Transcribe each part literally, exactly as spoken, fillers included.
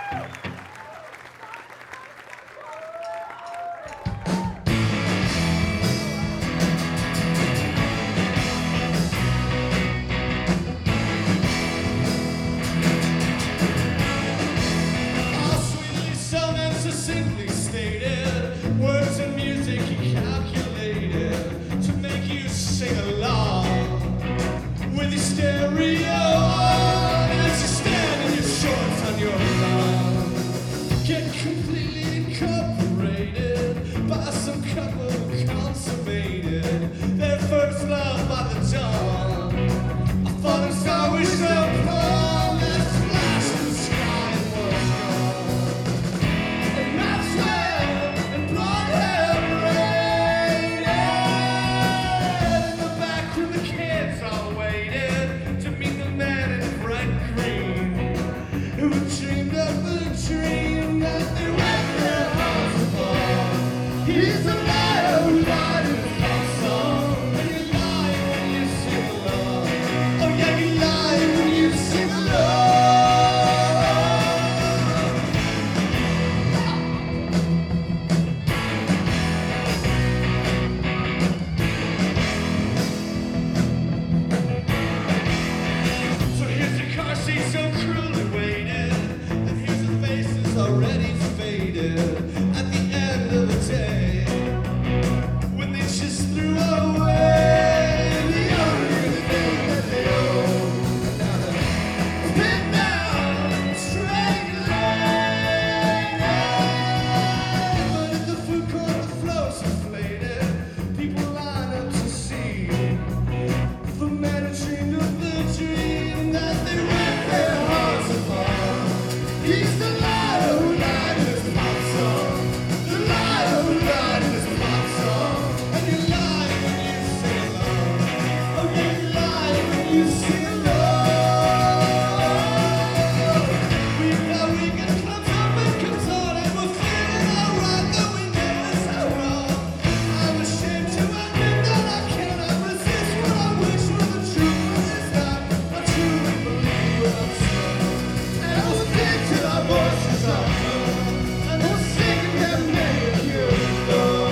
Simply stated, words and music he calculated to make you sing along with your stereo on as you stand in your shorts on your lawn. Get completely incorporated by some couple who consummated their first love by the dawn. A falling star we shall fall that flash in the sky and was gone. He's a liar who lied in his pop song. And you lie when you sing along. Oh yeah, you lie when you sing along. So here's your car seat so cruelly weighted, and here's the faces already faded. At the end of the day, when they just threw away the only thing that they own. Spin down straight lane. But at the food court the flow's inflated. People line up to see the man who dreamed of the dream that they ripped their hearts apart. He's the liar who lied in his pop song. The liar who lied in his pop song. And you lie when you sing along. Oh yeah, you lie when you sing along. We know we can close up and comes on, and we're feeling alright, though we know it's so wrong. I'm ashamed to admit that I cannot resist what I wish were the truth, but it's not. I truly believe what I'm saying. And I will stick to our voices up, and we'll sing and have many you love.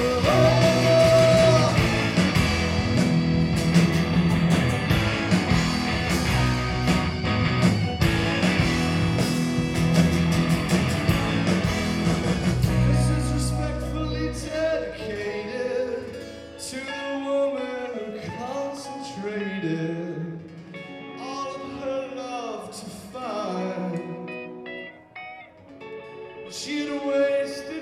This is respectfully dedicated to the woman who concentrated all of her love to find. She'd wasted